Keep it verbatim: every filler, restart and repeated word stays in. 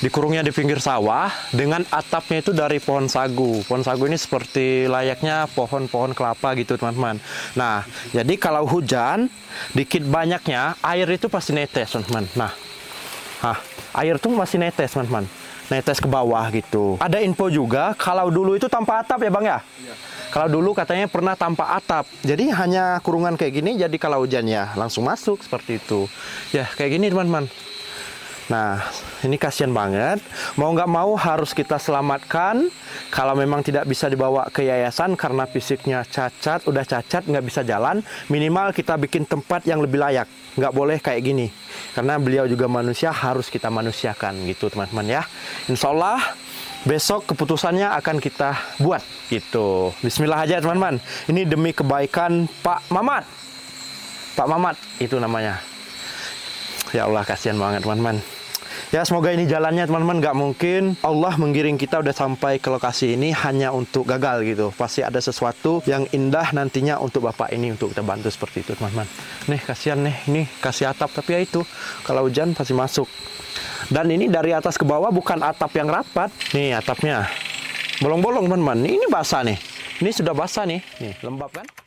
Dikurungnya di pinggir sawah dengan atapnya itu dari pohon sagu. Pohon sagu ini seperti layaknya pohon-pohon kelapa gitu teman-teman. Nah, jadi kalau hujan, dikit banyaknya air itu pasti netes teman-teman. Nah, nah, air tuh masih netes teman-teman. Netes ke bawah gitu. Ada info juga kalau dulu itu tanpa atap ya Bang ya? Iya. Kalau dulu katanya pernah tanpa atap. Jadi hanya kurungan kayak gini, jadi kalau hujan ya langsung masuk seperti itu. Ya, kayak gini teman-teman. Nah, ini kasihan banget. Mau nggak mau harus kita selamatkan. Kalau memang tidak bisa dibawa ke yayasan karena fisiknya cacat, udah cacat, nggak bisa jalan, minimal kita bikin tempat yang lebih layak. Nggak boleh kayak gini. Karena beliau juga manusia, harus kita manusiakan gitu teman-teman ya. Insya Allah besok keputusannya akan kita buat gitu. Bismillah aja teman-teman. Ini demi kebaikan Pak Mamat. Pak Mamat itu namanya. Ya Allah, kasihan banget teman-teman. Ya semoga ini jalannya teman-teman. Gak mungkin Allah menggiring kita udah sampai ke lokasi ini hanya untuk gagal gitu. Pasti ada sesuatu yang indah nantinya untuk Bapak ini, untuk kita bantu seperti itu teman-teman. Nih kasihan nih, ini kasih atap tapi ya itu kalau hujan pasti masuk. Dan ini dari atas ke bawah bukan atap yang rapat. Nih atapnya bolong-bolong teman-teman. Ini basah nih. Ini sudah basah nih. Nih lembab kan?